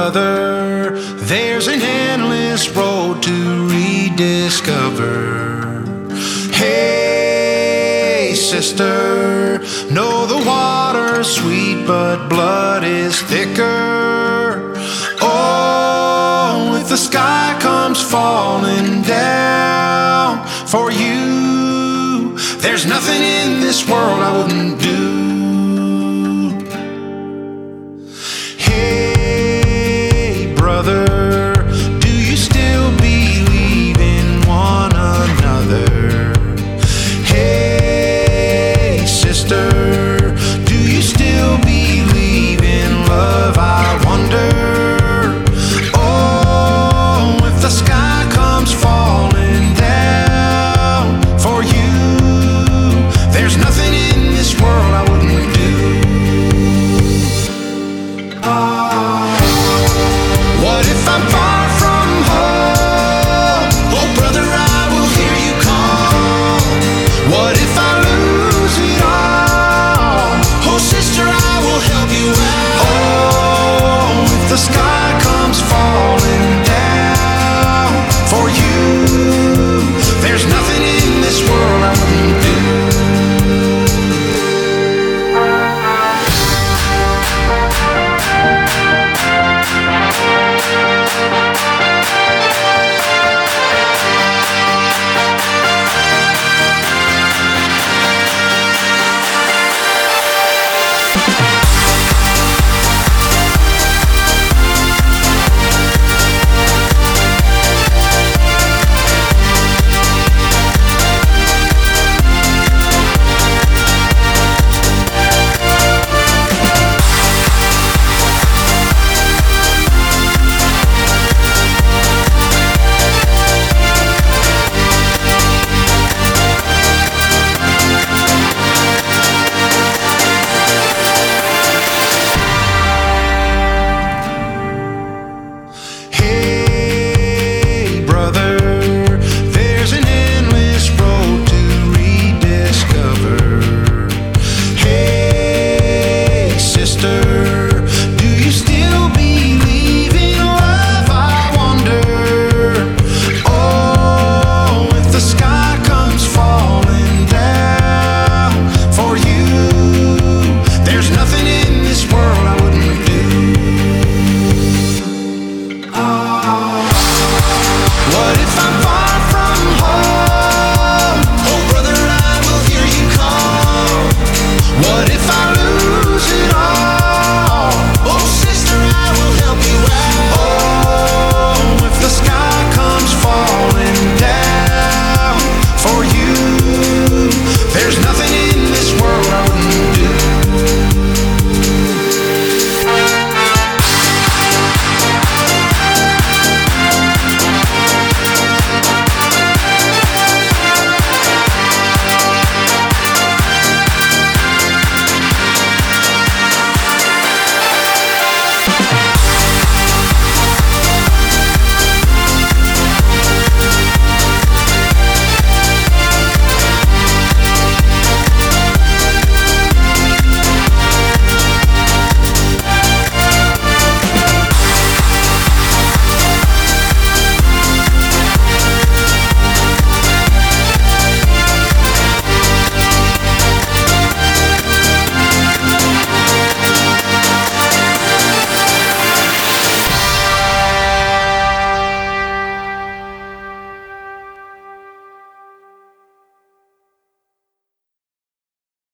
brother, there's an endless road to rediscover. Hey, sister, know the water's sweet, but blood is thicker. Oh, if the sky comes falling down for you, there's nothing in this world I wouldn't do. Hey, brother, do you still believe in one another? Hey, sister,